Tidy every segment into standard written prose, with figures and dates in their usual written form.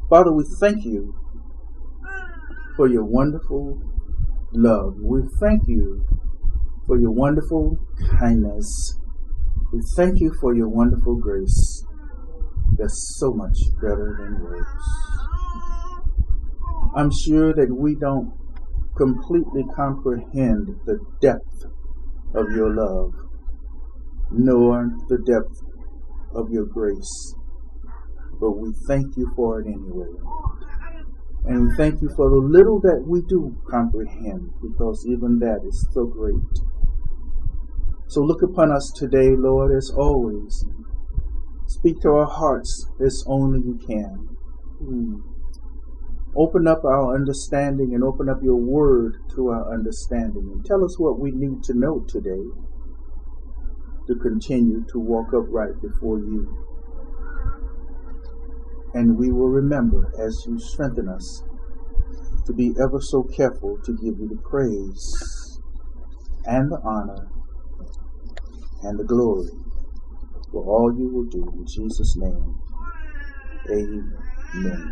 Father, we thank you for your wonderful love. We thank you for your wonderful kindness. We thank you for your wonderful grace that's so much better than words. I'm sure that we don't completely comprehend the depth of your love, nor the depth of your grace, but we thank you for it anyway. And we thank you for the little that we do comprehend, because even that is so great. So look upon us today, Lord, as always. Speak to our hearts as only you can. Open up our understanding and open up your word to our understanding. And tell us what we need to know today to continue to walk upright before you. And we will remember, as you strengthen us, to be ever so careful to give you the praise and the honor and the glory for all you will do. In Jesus' name, amen.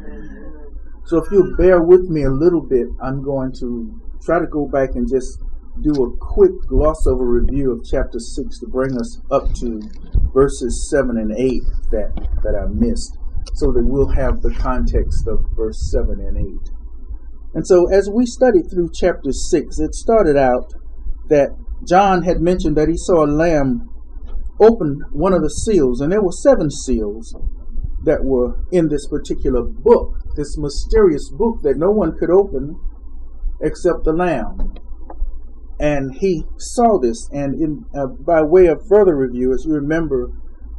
So if you'll bear with me a little bit, I'm going to try to go back and just do a quick gloss over review of chapter 6 to bring us up to verses 7 and 8 that I missed, so that we'll have the context of verse 7 and 8. And so as we studied through chapter 6, it started out that John had mentioned that he saw a lamb open one of the seals, and there were 7 seals that were in this particular book, this mysterious book that no one could open except the lamb. And he saw this, and by way of further review, as you remember,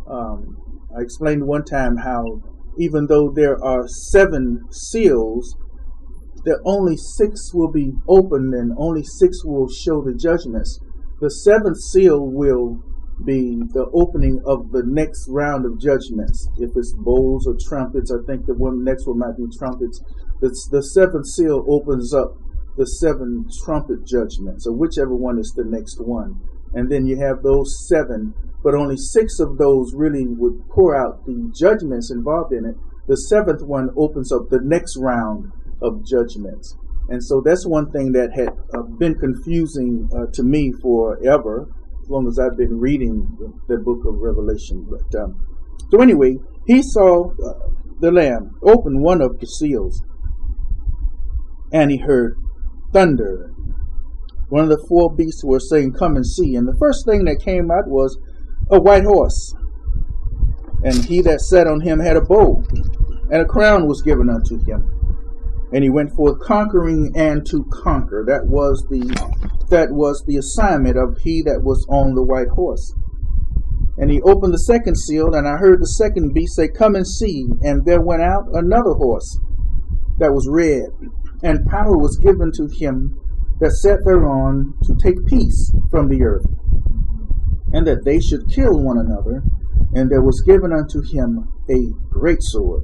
I explained one time how even though there are 7 seals, that only 6 will be opened and only 6 will show the judgments. The 7th seal will be the opening of the next round of judgments. If it's bowls or trumpets, I think the next one might be trumpets. The 7th seal opens up the 7 trumpet judgments, or whichever one is the next one. And then you have those 7, but only 6 of those really would pour out the judgments involved in it. The 7th one opens up the next round of judgments. And so that's one thing that had been confusing to me forever, as long as I've been reading the book of Revelation. But so anyway, he saw the Lamb open one of the seals, and he heard thunder. One of the 4 beasts were saying, "Come and see." And the first thing that came out was a white horse, and he that sat on him had a bow, and a crown was given unto him. And he went forth conquering and to conquer. That was the assignment of he that was on the white horse. And he opened the 2nd seal, and I heard the 2nd beast say, "Come and see." And there went out another horse that was red, and power was given to him that sat thereon to take peace from the earth, and that they should kill one another. And there was given unto him a great sword.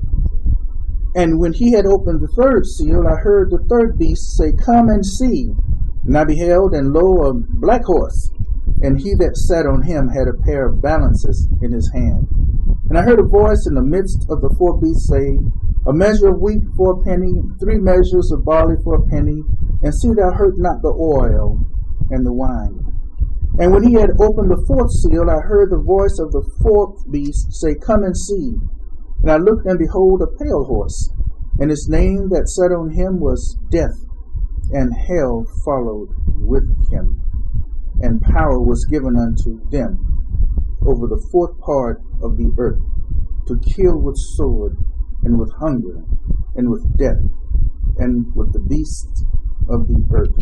And when he had opened the 3rd seal, I heard the 3rd beast say, "Come and see." And I beheld, and lo, a black horse, and he that sat on him had a pair of balances in his hand. And I heard a voice in the midst of the 4 beasts say, "A measure of wheat for a penny, 3 measures of barley for a penny, and see thou hurt not the oil and the wine." And when he had opened the 4th seal, I heard the voice of the 4th beast say, "Come and see." And I looked, and behold, a pale horse, and his name that sat on him was Death, and hell followed with him. And power was given unto them over the 4th part of the earth, to kill with sword, and with hunger, and with death, and with the beasts of the earth.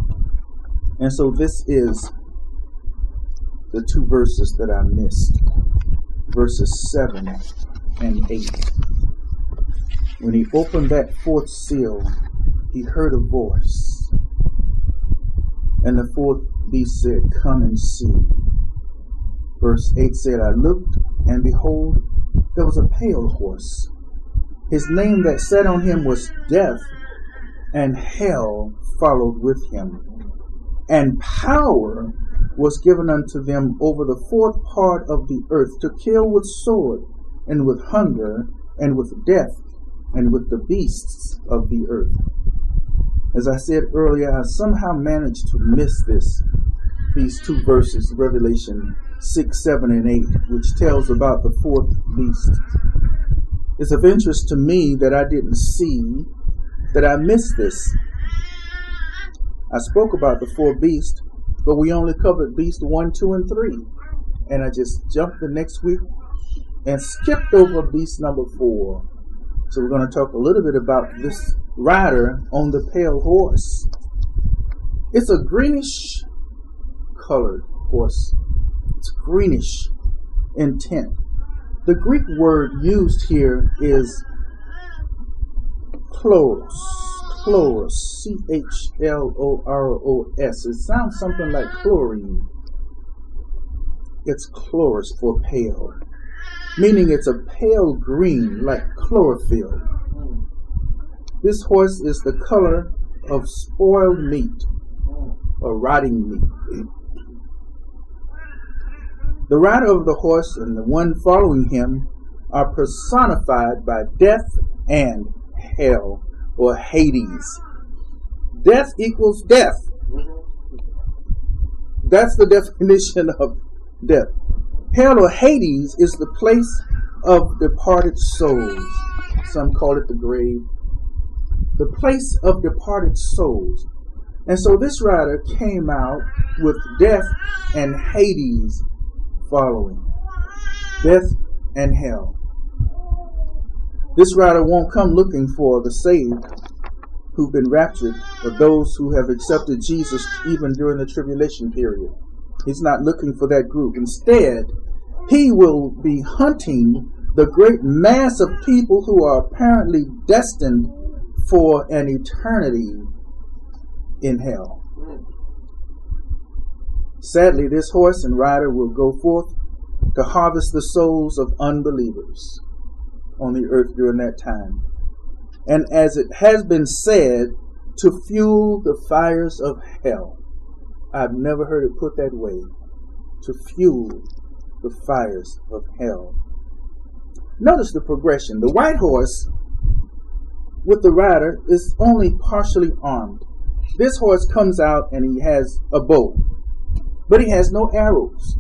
And so this is the 2 verses that I missed, verses 7 and 8. When he opened that 4th seal, he heard a voice, and the 4th beast said, "Come and see." Verse 8 said, "I looked, and behold, there was a pale horse. His name that sat on him was Death, and hell followed with him. And power was given unto them over the 4th part of the earth, to kill with sword, and with hunger, and with death, and with the beasts of the earth. As I said earlier, I somehow managed to miss these two verses, Revelation 6, 7, and 8, which tells about the fourth beast. It's of interest to me that I didn't see, that I missed this. I spoke about the four beasts, but we only covered beast 1, 2, and 3. And I just jumped the next week and skipped over beast number 4. So we're going to talk a little bit about this rider on the pale horse. It's a greenish colored horse. It's greenish in tint. The Greek word used here is chloros, C-H-L-O-R-O-S. It sounds something like chlorine. It's chloros for pale, meaning it's a pale green like chlorophyll. This horse is the color of spoiled meat or rotting meat. The rider of the horse and the one following him are personified by death and hell, or Hades. Death equals death. That's the definition of death. Hell, or Hades, is the place of departed souls. Some call it the grave. The place of departed souls. And so this rider came out with death and Hades following. Death and hell. This rider won't come looking for the saved who've been raptured, or those who have accepted Jesus even during the tribulation period. He's not looking for that group. Instead, he will be hunting the great mass of people who are apparently destined for an eternity in hell. Sadly, this horse and rider will go forth to harvest the souls of unbelievers on the earth during that time. And as it has been said, to fuel the fires of hell. I've never heard it put that way. To fuel the fires of hell. Notice the progression. The white horse with the rider is only partially armed. This horse comes out and he has a bow, but he has no arrows.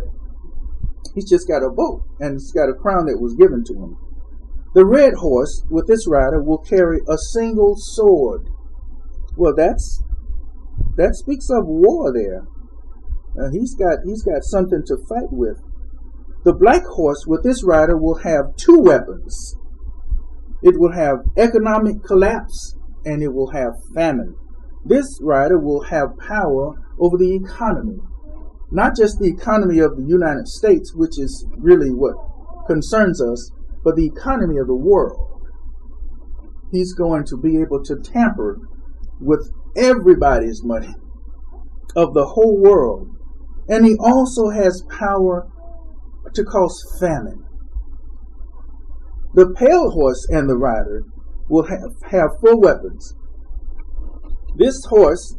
He's just got a bow, and he's got a crown that was given to him. The red horse with this rider will carry a single sword. Well, that speaks of war there. He's got something to fight with. The black horse with this rider will have two weapons. It will have economic collapse, and it will have famine. This rider will have power over the economy. Not just the economy of the United States, which is really what concerns us, but the economy of the world. He's going to be able to tamper with everybody's money of the whole world. And he also has power to cause famine. The pale horse and the rider will have four weapons. This horse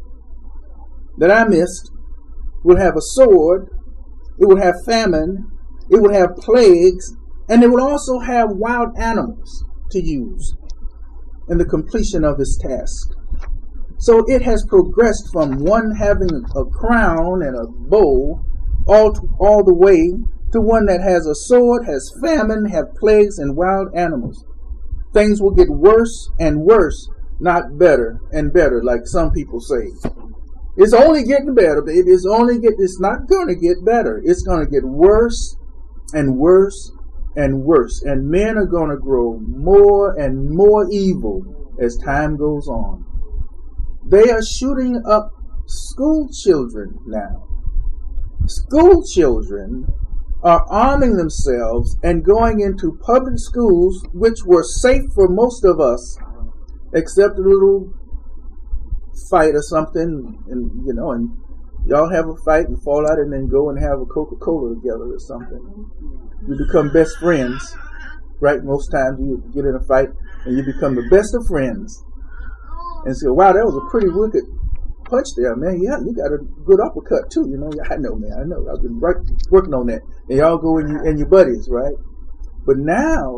that I missed will have a sword, it will have famine, it will have plagues, and it will also have wild animals to use in the completion of his task. So it has progressed from one having a crown and a bow all the way to one that has a sword, has famine, have plagues, and wild animals. Things will get worse and worse, not better and better, like some people say. It's only getting better, baby. It's not going to get better. It's going to get worse and worse and worse. And men are going to grow more and more evil as time goes on. They are shooting up school children now. School children are arming themselves and going into public schools, which were safe for most of us, except a little fight or something, and y'all have a fight and fall out and then go and have a Coca-Cola together or something. You become best friends, right? Most times you get in a fight and you become the best of friends. And say, wow, that was a pretty wicked punch there, man. Yeah, you got a good uppercut too. I know, man. I know. I've been working on that. And y'all go and your buddies, right? But now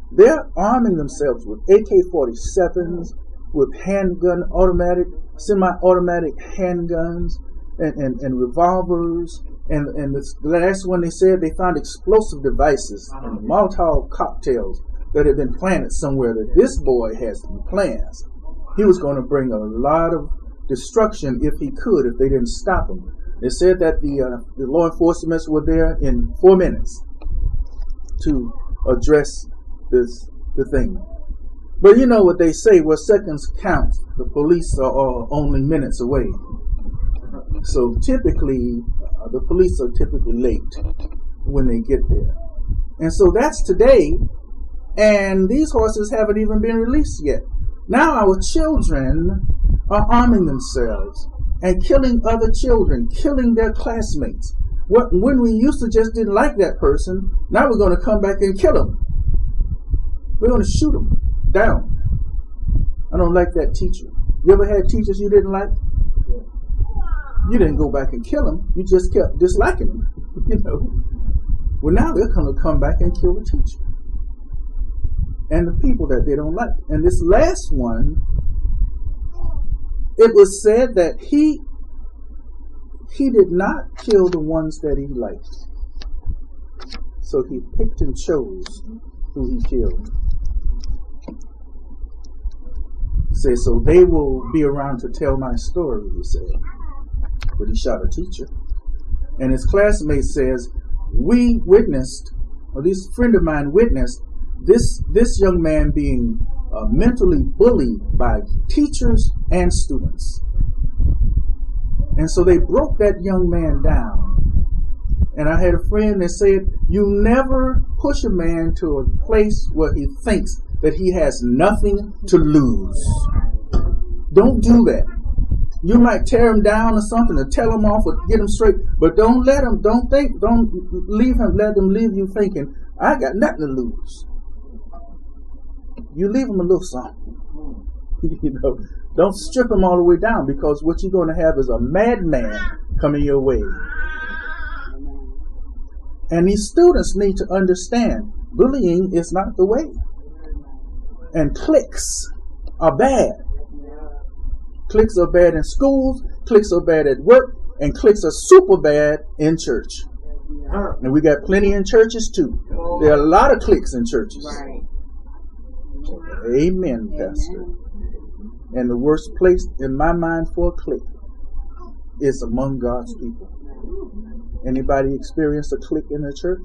They're arming themselves with AK-47s, with handgun, automatic, semi-automatic handguns, and revolvers. And the last one they said they found explosive devices and Molotov cocktails that had been planted somewhere, that this boy has some plans. He was going to bring a lot of destruction if he could, if they didn't stop him. They said that the law enforcement were there in 4 minutes to address the thing. But you know what they say, where seconds count, the police are only minutes away. So typically, the police are typically late when they get there. And so that's today, and these horses haven't even been released yet. Now our children are arming themselves and killing other children, killing their classmates. When we used to just didn't like that person, now we're going to come back and kill them. We're going to shoot them down. I don't like that teacher. You ever had teachers you didn't like? You didn't go back and kill them. You just kept disliking them. You know. Well, now they're going to come back and kill the teacher and the people that they don't like. And this last one, it was said that he did not kill the ones that he liked. So he picked and chose who he killed. Say, so they will be around to tell my story, he said. But he shot a teacher. And his classmate says, we witnessed, or this friend of mine witnessed, this young man being mentally bullied by teachers and students. And so they broke that young man down. And I had a friend that said, you never push a man to a place where he thinks that he has nothing to lose. Don't do that. You might tear him down or something, or tell him off, or get him straight, but don't let him, don't leave him, let him leave you thinking, I got nothing to lose. You leave him a little something. You know, don't strip him all the way down, because what you're going to have is a madman coming your way. And these students need to understand, bullying is not the way. And cliques are bad. Cliques are bad in schools, cliques are bad at work, and cliques are super bad in church. And we got plenty in churches too. There are a lot of cliques in churches. Amen, Pastor. And the worst place in my mind for a clique is among God's people. Anybody experience a clique in the church?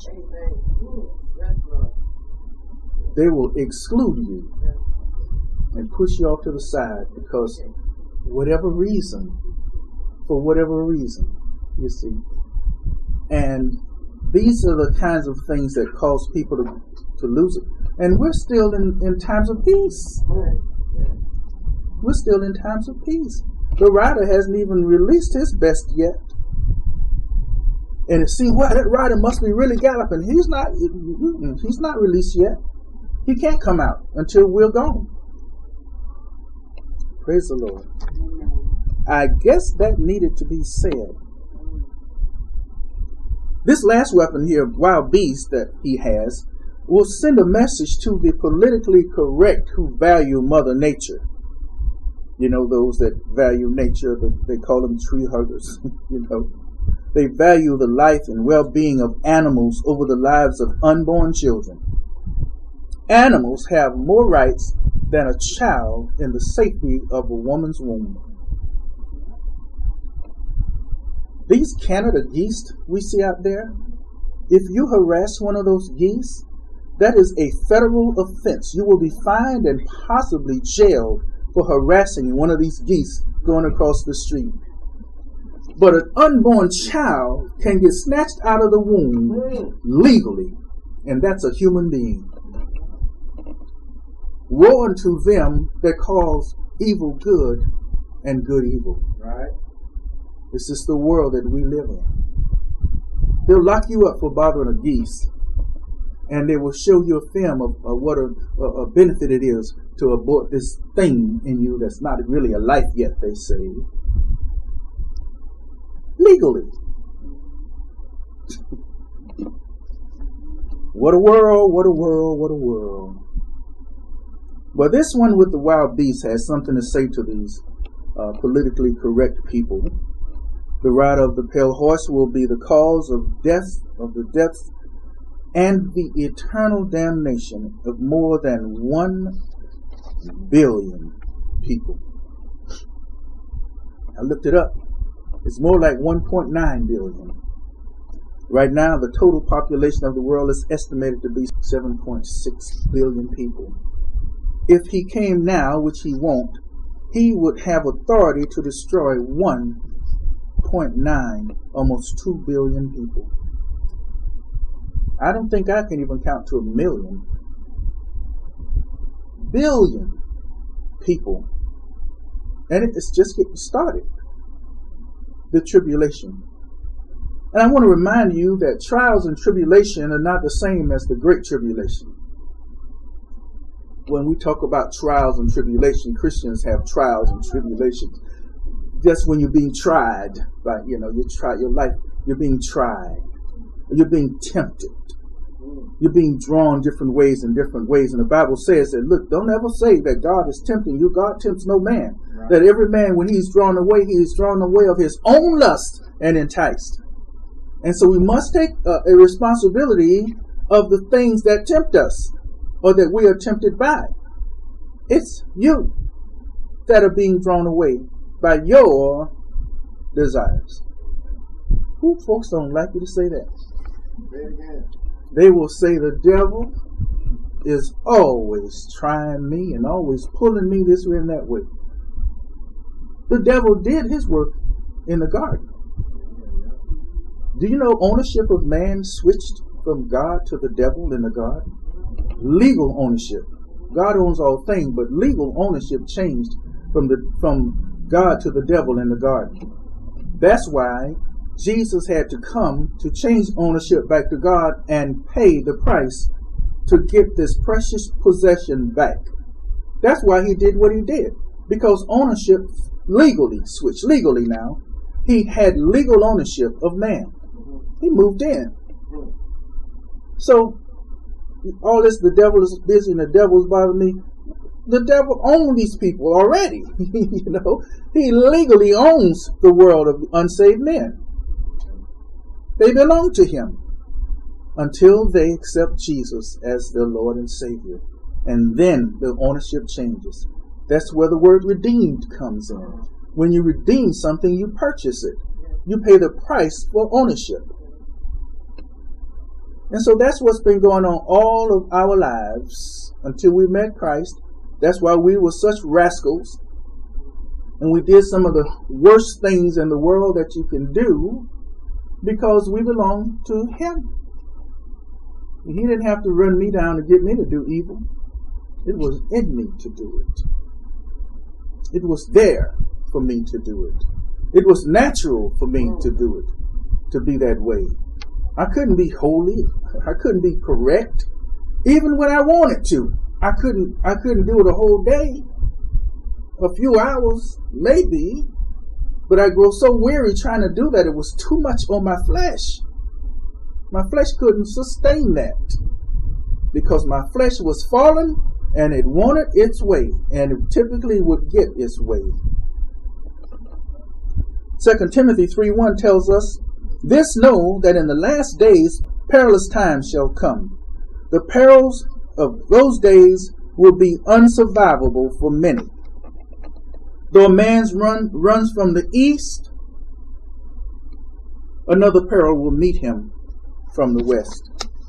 They will exclude you and push you off to the side because for whatever reason, you see. And these are the kinds of things that cause people to lose it. And we're still in times of peace. We're still in times of peace. The rider hasn't even released his best yet. And it seems, wow, that rider must be really galloping. He's not released yet. He can't come out until we're gone. Praise the Lord. I guess that needed to be said. This last weapon here, wild beast that he has, will send a message to the politically correct who value Mother Nature. You know, those that value nature, they call them tree huggers. You know, they value the life and well-being of animals over the lives of unborn children. Animals have more rights than a child in the safety of a woman's womb. These Canada geese we see out there, if you harass one of those geese, that is a federal offense. You will be fined and possibly jailed for harassing one of these geese going across the street. But an unborn child can get snatched out of the womb legally, and that's a human being. Woe unto them that calls evil good and good evil. Right. This is the world that we live in. They'll lock you up for bothering a geese, and they will show you a film of what a benefit it is to abort this thing in you that's not really a life yet, they say. Legally. What a world, what a world, what a world. But this one with the wild beast has something to say to these politically correct people. The rider of the pale horse will be the cause of the death and the eternal damnation of more than 1 billion people. I looked it up. It's more like 1.9 billion. Right now, the total population of the world is estimated to be 7.6 billion people. If he came now, which he won't, he would have authority to destroy 1.9, almost 2 billion people. I don't think I can even count to 1 million. Billion people. And it's just getting started. The tribulation. And I want to remind you that trials and tribulation are not the same as the Great Tribulation. When we talk about trials and tribulation, Christians have trials and tribulations. Just when you're being tried, by, you try your life, you're being tried. You're being tempted. You're being drawn different ways. And the Bible says that, look, don't ever say that God is tempting you. God tempts no man. Right. That every man, when he's drawn away, he is drawn away of his own lust and enticed. And so we must take a responsibility of the things that tempt us or that we are tempted by. It's you that are being drawn away by your desires. Who folks don't like you to say that? They will say the devil is always trying me and always pulling me this way and that way. The devil did his work in the garden. Do you know ownership of man switched from God to the devil in the garden? Legal ownership. God owns all things, but legal ownership changed from God to the devil in the garden. That's why Jesus had to come to change ownership back to God and pay the price to get this precious possession back. That's why he did what he did. Because ownership legally switched. Legally now, he had legal ownership of man. He moved in. So, all this, the devil is busy and the devil's bothering me. The devil owns these people already. He legally owns the world of unsaved men. They belong to him until they accept Jesus as their Lord and Savior. And then the ownership changes. That's where the word redeemed comes in. When you redeem something, you purchase it. You pay the price for ownership. And so that's what's been going on all of our lives until we met Christ. That's why we were such rascals. And we did some of the worst things in the world that you can do because we belong to him. He didn't have to run me down to get me to do evil. It was in me to do it. It was there for me to do it. It was natural for me to do it, to be that way. I couldn't be holy. I couldn't be correct. Even when I wanted to. I couldn't do it a whole day. A few hours, maybe. But I grew so weary trying to do that, it was too much on my flesh. My flesh couldn't sustain that. Because my flesh was fallen and it wanted its way. And it typically would get its way. 2 Timothy 3:1 tells us, "This know that in the last days perilous times shall come. The perils of those days will be unsurvivable for many. Though a man runs from the east, another peril will meet him from the west."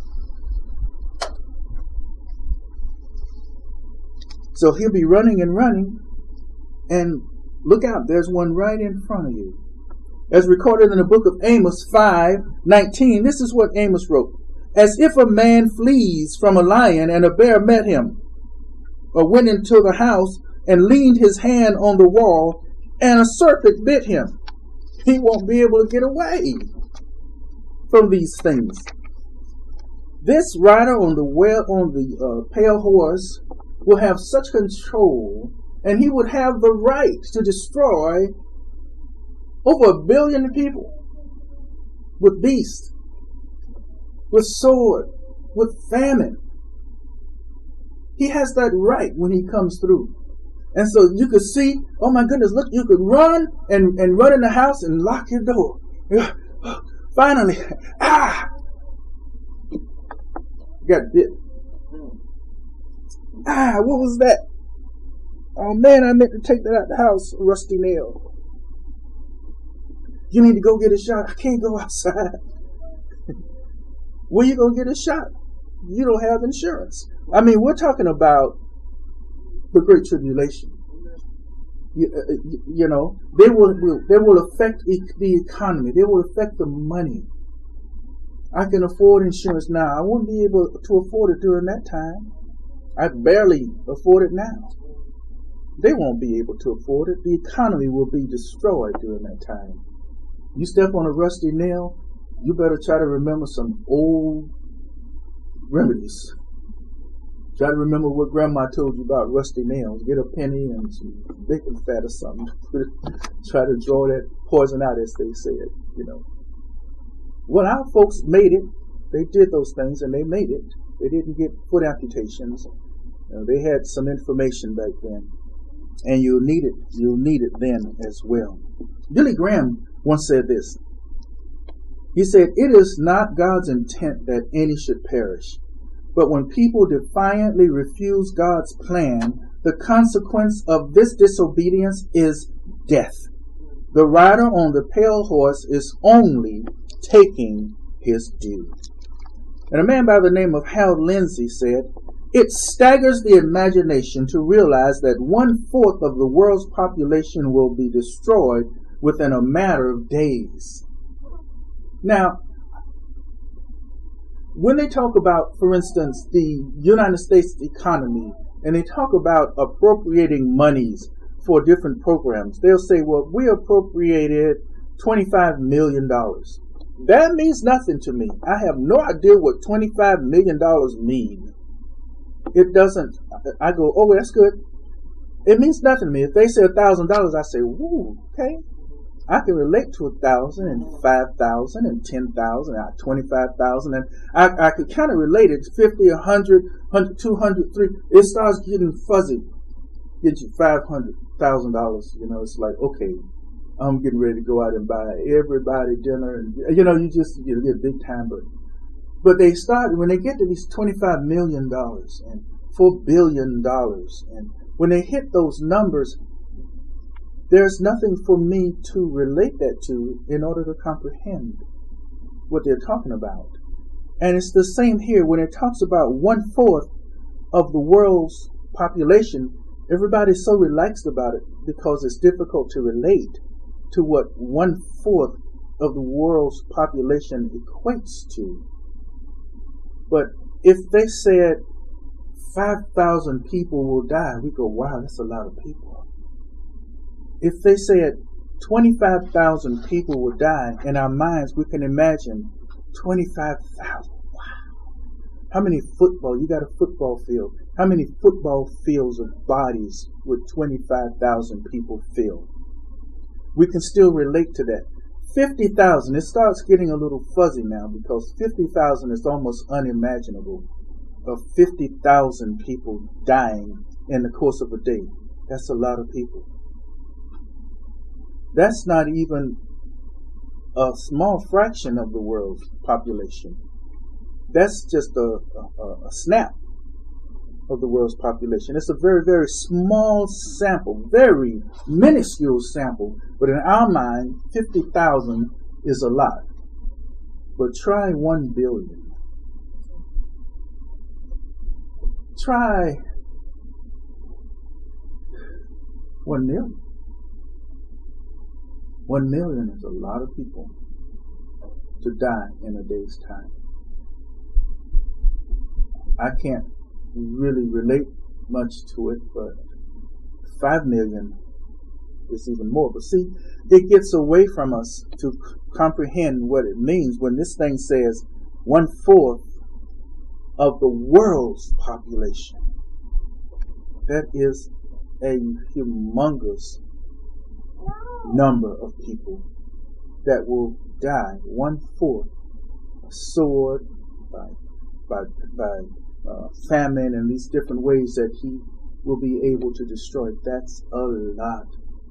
So he'll be running and running, and look out, there's one right in front of you. As recorded in the book of Amos 5:19, this is what Amos wrote. "As if a man flees from a lion and a bear met him, or went into the house and leaned his hand on the wall and a serpent bit him." He won't be able to get away from these things. This rider on the pale horse will have such control, and he would have the right to destroy over 1 billion people with beast, with sword, with famine. He has that right when he comes through. And so you could see, oh my goodness, look, you could run and run in the house and lock your door. Finally, got bit. What was that? Oh man, I meant to take that out the house, rusty nail. You need to go get a shot. I can't go outside. Where you gonna get a shot? You don't have insurance. I mean, we're talking about the Great Tribulation. You know, they will affect the economy. They will affect the money. I can afford insurance now. I won't be able to afford it during that time. I barely afford it now. They won't be able to afford it. The economy will be destroyed during that time. You step on a rusty nail, you better try to remember some old remedies. Try to remember what Grandma told you about rusty nails. Get a penny and some bacon fat or something. Try to draw that poison out, as they said, you know. Well, our folks made it. They did those things and they made it. They didn't get foot amputations. You know, they had some information back then. And you'll need it then as well. Billy Graham once said this. He said, "It is not God's intent that any should perish. But when people defiantly refuse God's plan, the consequence of this disobedience is death. The rider on the pale horse is only taking his due." And a man by the name of Hal Lindsey said, "It staggers the imagination to realize that 1/4 of the world's population will be destroyed within a matter of days." Now, when they talk about, for instance, the United States economy, and they talk about appropriating monies for different programs, they'll say, well, we appropriated $25 million. That means nothing to me. I have no idea what $25 million mean. It doesn't, I go, oh, that's good. It means nothing to me. If they say $1,000, I say, woo, okay. I can relate to 1,000 and 5,000 and 10,000 and 25,000, and I could kind of relate it to 50, 100, 200, 300. It starts getting fuzzy. Get you $500,000. You know, it's like, okay, I'm getting ready to go out and buy everybody dinner, and you know, you get big time. But they start when they get to these $25 million and $4 billion, and when they hit those numbers, there's nothing for me to relate that to in order to comprehend what they're talking about. And it's the same here when it talks about 1/4 of the world's population. Everybody's so relaxed about it because it's difficult to relate to what 1/4 of the world's population equates to. But if they said 5,000 people will die, we go, wow, that's a lot of people. If they said 25,000 people will die, in our minds we can imagine 25,000. Wow. How many football? You got a football field. How many football fields of bodies would 25,000 people fill? We can still relate to that. 50,000, it starts getting a little fuzzy now because 50,000 is almost unimaginable. Of 50,000 people dying in the course of a day. That's a lot of people. That's not even a small fraction of the world's population. That's just a snap of the world's population. It's a very, very small sample, very minuscule sample. But in our mind, 50,000 is a lot. But try 1 billion. Try 1 million. 1 million is a lot of people to die in a day's time. I can't really relate much to it, but 5 million is even more. But see, it gets away from us to comprehend what it means when this thing says 1/4 of the world's population. That is a humongous number of people that will die. 1/4, a sword, by famine and these different ways that he will be able to destroy. That's a lot.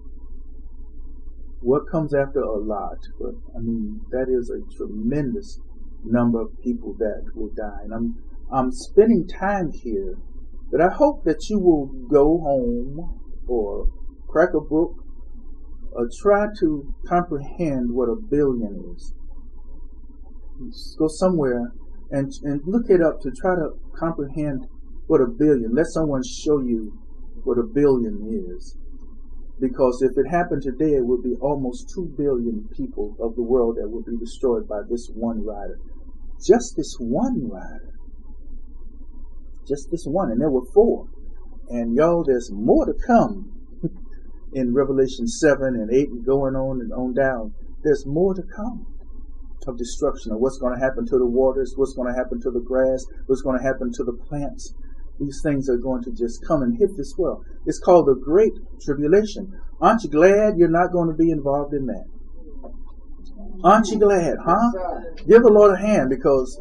What comes after a lot? But I mean, that is a tremendous number of people that will die. And I'm spending time here that I hope that you will go home or crack a book or try to comprehend what a billion is. Just go somewhere and look it up to try to comprehend what a billion. Let someone show you what a billion is. Because if it happened today, it would be almost 2 billion people of the world that would be destroyed by this one rider. Just this one rider. Just this one. And there were 4. And y'all, there's more to come in Revelation 7 and 8 and going on and on down. There's more to come of destruction, of what's going to happen to the waters, what's going to happen to the grass, what's going to happen to the plants. These things are going to just come and hit this world. It's called the Great Tribulation. Aren't you glad you're not going to be involved in that? Aren't you glad, huh? Give the Lord a hand, because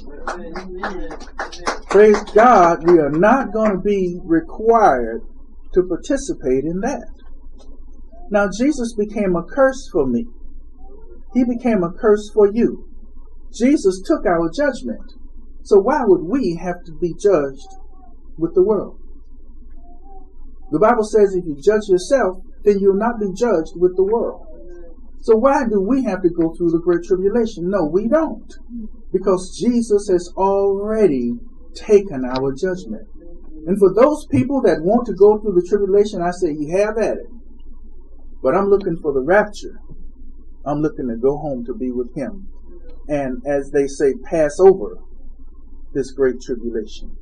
praise God, we are not going to be required to participate in that. Now, Jesus became a curse for me. He became a curse for you. Jesus took our judgment. So why would we have to be judged with the world? The Bible says if you judge yourself, then you'll not be judged with the world. So why do we have to go through the Great Tribulation? No, we don't. Because Jesus has already taken our judgment. And for those people that want to go through the tribulation, I say, you have at it. But I'm looking for the rapture. I'm looking to go home to be with him. And as they say, pass over this great tribulation.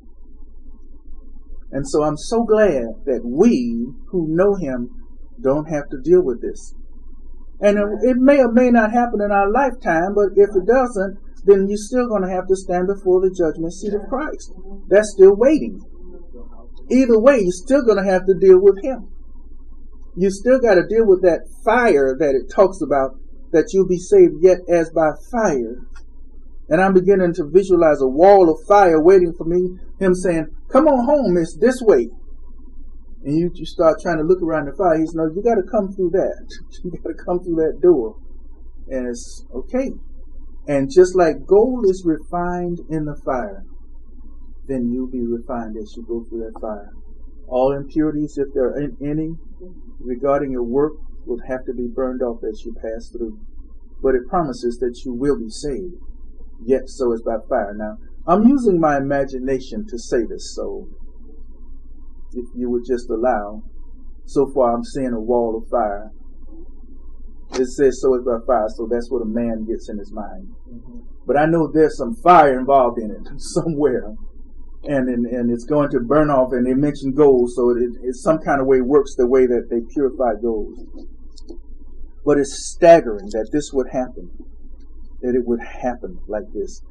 And so I'm so glad that we who know him don't have to deal with this. And it may or may not happen in our lifetime, but if it doesn't, then you're still going to have to stand before the judgment seat of Christ. That's still waiting. Either way, you're still going to have to deal with him. You still got to deal with that fire that it talks about, that you'll be saved yet as by fire. And I'm beginning to visualize a wall of fire waiting for me, him saying, come on home, it's this way. And you start trying to look around the fire. He says, no, you got to come through that. You got to come through that door. And it's okay. And just like gold is refined in the fire, then you'll be refined as you go through that fire. All impurities, if there are any, regarding your work, will have to be burned off as you pass through. But it promises that you will be saved, yet so is by fire. Now, I'm using my imagination to say this, so if you would just allow, so far I'm seeing a wall of fire. It says so is by fire, so that's what a man gets in his mind. But I know there's some fire involved in it somewhere. And it's going to burn off, and they mention gold, so it some kind of way works the way that they purify gold. But it's staggering that this would happen, that it would happen like this.